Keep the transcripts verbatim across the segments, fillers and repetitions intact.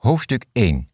Hoofdstuk één.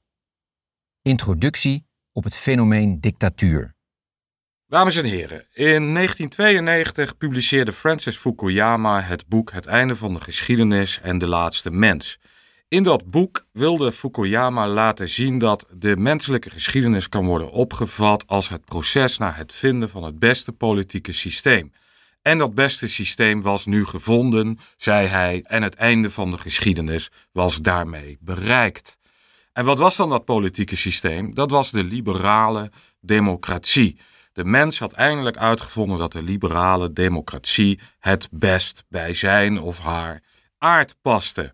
Introductie op het fenomeen dictatuur. Dames en heren, in negentien tweeënnegentig publiceerde Francis Fukuyama het boek Het einde van de geschiedenis en de laatste mens. In dat boek wilde Fukuyama laten zien dat de menselijke geschiedenis kan worden opgevat als het proces naar het vinden van het beste politieke systeem. En dat beste systeem was nu gevonden, zei hij, en het einde van de geschiedenis was daarmee bereikt. En wat was dan dat politieke systeem? Dat was de liberale democratie. De mens had eindelijk uitgevonden dat de liberale democratie het best bij zijn of haar aard paste.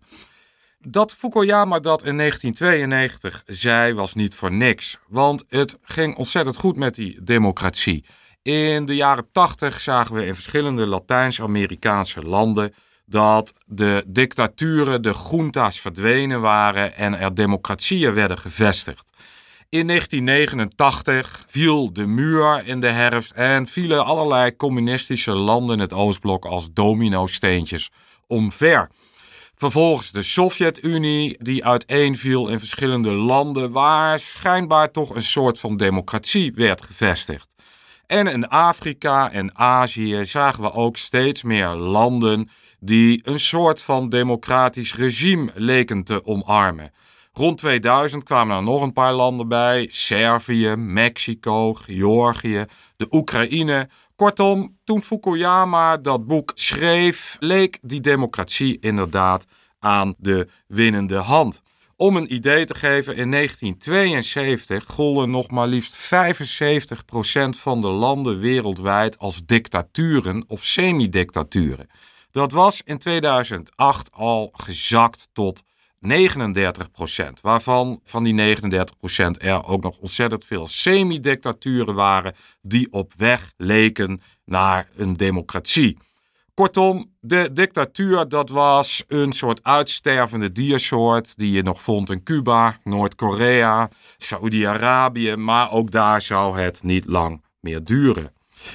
Dat Fukuyama dat in negentien tweeënnegentig zei was niet voor niks, want het ging ontzettend goed met die democratie. In de jaren tachtig zagen we in verschillende Latijns-Amerikaanse landen dat de dictaturen, de junta's verdwenen waren en er democratieën werden gevestigd. In negentien negenentachtig viel de muur in de herfst en vielen allerlei communistische landen in het Oostblok als domino-steentjes omver. Vervolgens de Sovjet-Unie, die uiteenviel in verschillende landen waar schijnbaar toch een soort van democratie werd gevestigd. En in Afrika en Azië zagen we ook steeds meer landen die een soort van democratisch regime leken te omarmen. Rond tweeduizend kwamen er nog een paar landen bij: Servië, Mexico, Georgië, de Oekraïne. Kortom, toen Fukuyama dat boek schreef, leek die democratie inderdaad aan de winnende hand. Om een idee te geven, in negentien tweeënzeventig golden nog maar liefst vijfenzeventig procent van de landen wereldwijd als dictaturen of semidictaturen. Dat was in tweeduizend acht al gezakt tot negenendertig procent, waarvan van die negenendertig procent er ook nog ontzettend veel semidictaturen waren die op weg leken naar een democratie. Kortom, de dictatuur dat was een soort uitstervende diersoort die je nog vond in Cuba, Noord-Korea, Saoedi-Arabië, maar ook daar zou het niet lang meer duren.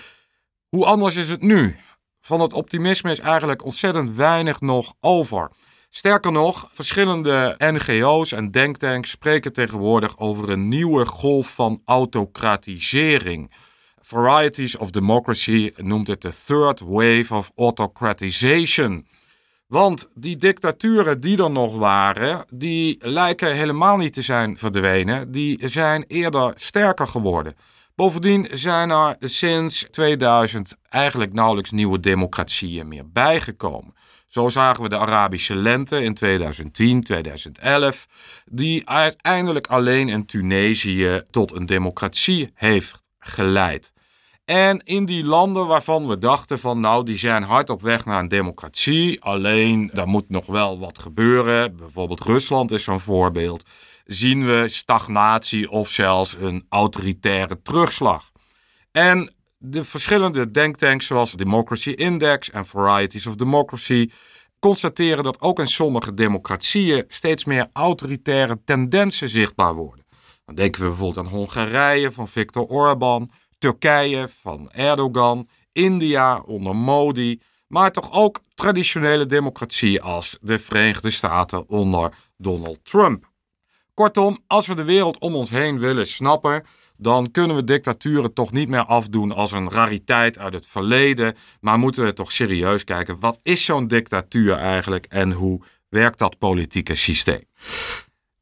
Hoe anders is het nu? Van het optimisme is eigenlijk ontzettend weinig nog over. Sterker nog, verschillende N G O's en denktanks spreken tegenwoordig over een nieuwe golf van autocratisering. Varieties of Democracy noemt het de third wave of autocratization. Want die dictaturen die er nog waren, die lijken helemaal niet te zijn verdwenen. Die zijn eerder sterker geworden. Bovendien zijn er sinds tweeduizend eigenlijk nauwelijks nieuwe democratieën meer bijgekomen. Zo zagen we de Arabische lente in tweeduizend tien, tweeduizend elf, die uiteindelijk alleen in Tunesië tot een democratie heeft geleid. En in die landen waarvan we dachten van nou, die zijn hard op weg naar een democratie, alleen daar moet nog wel wat gebeuren, bijvoorbeeld Rusland is zo'n voorbeeld, zien we stagnatie of zelfs een autoritaire terugslag. En de verschillende denktanks zoals Democracy Index en Varieties of Democracy constateren dat ook in sommige democratieën steeds meer autoritaire tendensen zichtbaar worden. Dan denken we bijvoorbeeld aan Hongarije van Viktor Orbán, Turkije van Erdogan, India onder Modi, maar toch ook traditionele democratieën als de Verenigde Staten onder Donald Trump. Kortom, als we de wereld om ons heen willen snappen, dan kunnen we dictaturen toch niet meer afdoen als een rariteit uit het verleden, maar moeten we toch serieus kijken, wat is zo'n dictatuur eigenlijk en hoe werkt dat politieke systeem?